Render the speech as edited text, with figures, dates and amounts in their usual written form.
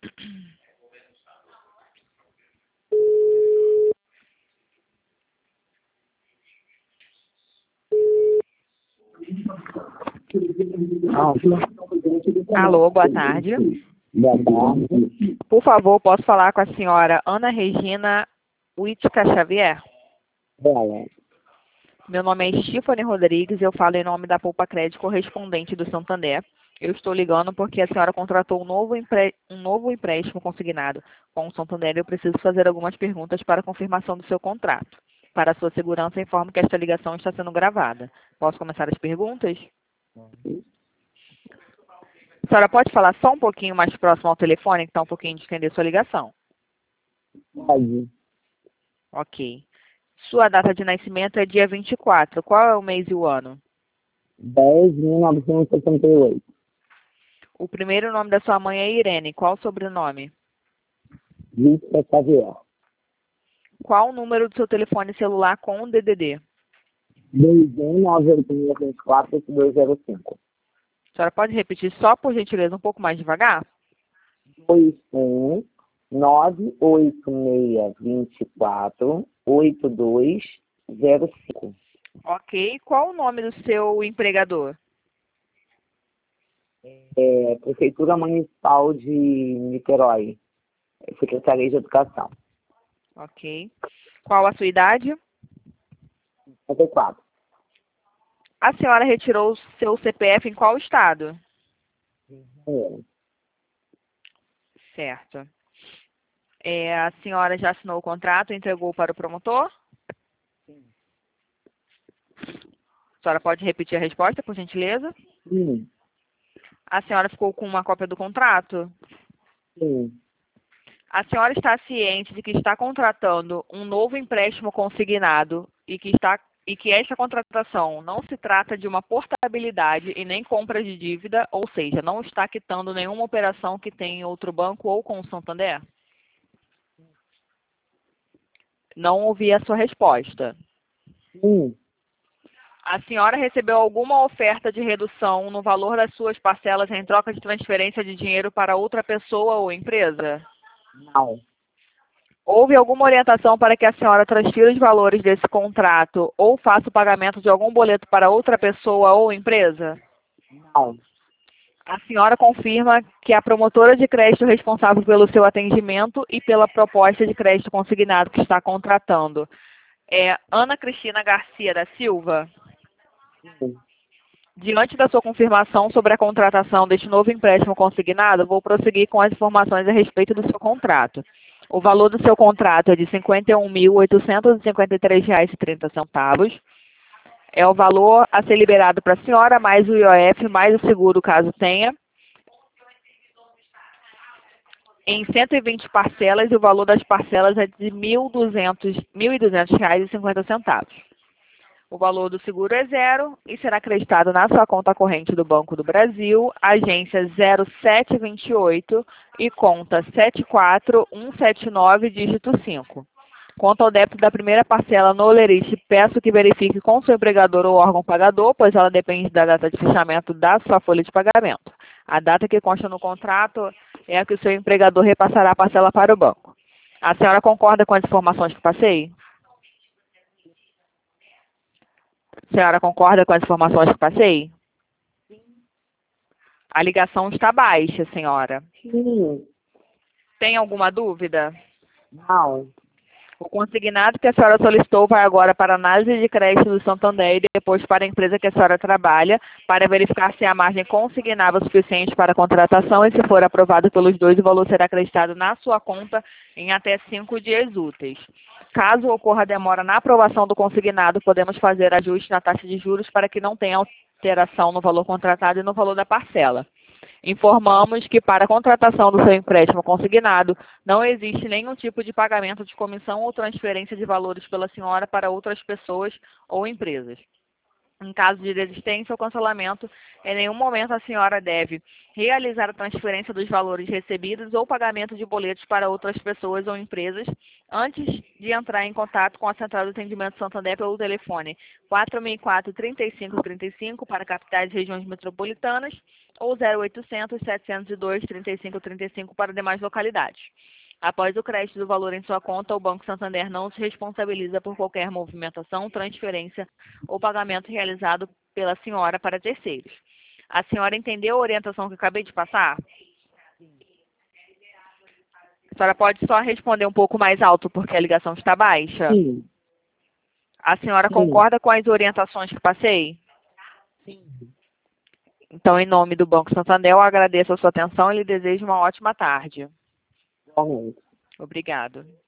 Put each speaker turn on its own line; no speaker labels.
Alô, boa tarde.
Boa tarde.
Por favor, posso falar com a senhora Ana Regina Huitica Xavier?
Ela.
Meu nome é Stephanie Rodrigues e eu falo em nome da Poupa Crédito correspondente do Santander. Eu estou ligando porque a senhora contratou um novo empréstimo consignado com o Santander e eu preciso fazer algumas perguntas para confirmação do seu contrato. Para a sua segurança, informo que esta ligação está sendo gravada. Posso começar as perguntas? A senhora pode falar só um pouquinho mais próximo ao telefone, que está um pouquinho de estender sua ligação?
Pode.
Ok. Sua data de nascimento é dia 24. Qual é o mês e o ano?
10.968.
O primeiro nome da sua mãe é Irene. Qual o sobrenome?
Vítor Xavier.
Qual o número do seu telefone celular com o DDD?
21.986.24.8205.
A senhora pode repetir só, por gentileza, um pouco mais devagar?
21.986.24.8205.
Ok. Qual o nome do seu empregador?
Prefeitura Municipal de Niterói. Secretaria de Educação.
Ok. Qual a sua idade?
54.
A senhora retirou o seu CPF em qual estado? Certo. A senhora já assinou o contrato e entregou para o promotor? A senhora pode repetir a resposta, por gentileza?
Sim.
A senhora ficou com uma cópia do contrato?
Sim.
A senhora está ciente de que está contratando um novo empréstimo consignado e que esta contratação não se trata de uma portabilidade e nem compra de dívida, ou seja, não está quitando nenhuma operação que tem em outro banco ou com o Santander? Não ouvi a sua resposta.
Sim.
A senhora recebeu alguma oferta de redução no valor das suas parcelas em troca de transferência de dinheiro para outra pessoa ou empresa?
Não.
Houve alguma orientação para que a senhora transfira os valores desse contrato ou faça o pagamento de algum boleto para outra pessoa ou empresa?
Não.
A senhora confirma que a promotora de crédito responsável pelo seu atendimento e pela proposta de crédito consignado que está contratando é Ana Cristina Garcia da Silva?
Sim.
Diante da sua confirmação sobre a contratação deste novo empréstimo consignado, vou prosseguir com as informações a respeito do seu contrato. O valor do seu contrato é de R$ 51.853,30. É o valor a ser liberado para a senhora, mais o IOF, mais o seguro, caso tenha, em 120 parcelas, e o valor das parcelas é de R$ 1.200,50. O valor do seguro é zero e será acreditado na sua conta corrente do Banco do Brasil, agência 0728 e conta 74179, dígito 5. Quanto ao débito da primeira parcela no Olerite, peço que verifique com seu empregador ou órgão pagador, pois ela depende da data de fechamento da sua folha de pagamento. A data que consta no contrato é a que o seu empregador repassará a parcela para o banco. A senhora concorda com as informações que passei? A senhora concorda com as informações que passei? A ligação está baixa, senhora.
Sim.
Tem alguma dúvida?
Não.
O consignado que a senhora solicitou vai agora para a análise de crédito do Santander e depois para a empresa que a senhora trabalha, para verificar se a margem consignável é suficiente para a contratação e, se for aprovado pelos dois, o valor será acreditado na sua conta em até 5 dias úteis. Caso ocorra demora na aprovação do consignado, podemos fazer ajuste na taxa de juros para que não tenha alteração no valor contratado e no valor da parcela. Informamos que para a contratação do seu empréstimo consignado, não existe nenhum tipo de pagamento de comissão ou transferência de valores pela senhora para outras pessoas ou empresas. Em caso de desistência ou cancelamento, em nenhum momento a senhora deve realizar a transferência dos valores recebidos ou pagamento de boletos para outras pessoas ou empresas antes de entrar em contato com a Central de Atendimento Santander pelo telefone 464-3535 para capitais e regiões metropolitanas ou 0800-702-3535 para demais localidades. Após o crédito do valor em sua conta, o Banco Santander não se responsabiliza por qualquer movimentação, transferência ou pagamento realizado pela senhora para terceiros. A senhora entendeu a orientação que eu acabei de passar? A senhora pode só responder um pouco mais alto porque a ligação está baixa?
Sim.
A senhora
Sim.
concorda com as orientações que passei?
Sim.
Então, em nome do Banco Santander, eu agradeço a sua atenção e lhe desejo uma ótima tarde.
Igualmente.
Obrigado.